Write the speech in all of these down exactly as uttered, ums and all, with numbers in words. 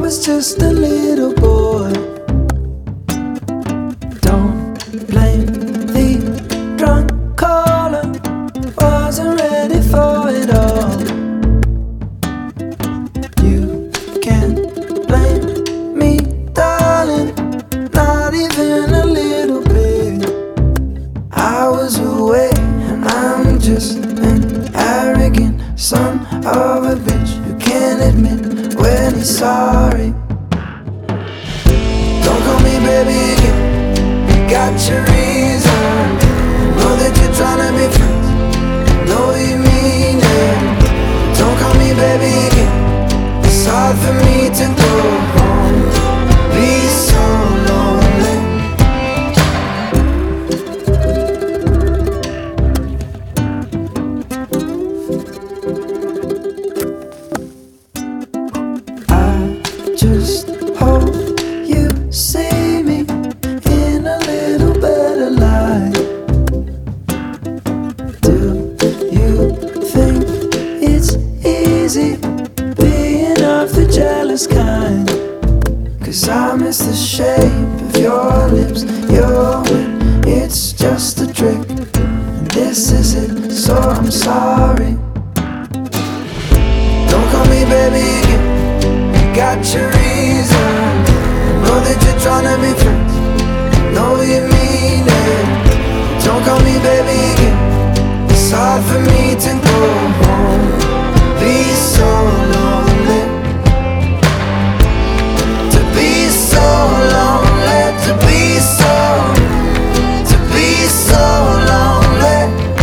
was just a little boy. Don't blame the drunk caller, wasn't ready for it all. You can't blame me, darling, not even a little bit. I was away and I'm just an arrogant son of a bitch who can't admit when he's sorry. Don't call me baby again, you got your reason. Know that you're trying to be friends, know you mean it. Don't call me baby again, it's hard for me to go home, be so lonely. I just hope you see me in a little better light. Do you think it's easy being of the jealous kind? Cause I miss the shape of your lips, your wit, it's just a trick, and this is it, so I'm sorry. Don't call me baby again, you got your reason. Know that you're trying to be friends, know you mean it. Don't call me baby again, it's hard for me to go home, be so lonely. To be so lonely, to be so, to be so lonely.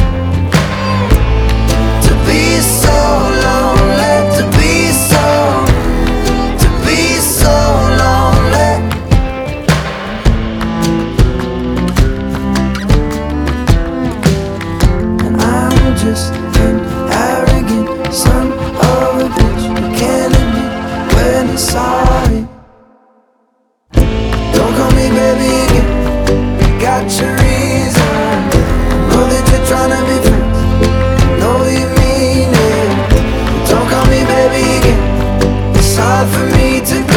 To be so lonely, to be so, to be so lonely. And I'm just an arrogant son of a bitch who can't admit when he's sorry. Don't call me baby again, you got your reason. Know that you're trying to be friends, know you mean it. Don't call me baby again, it's hard for me to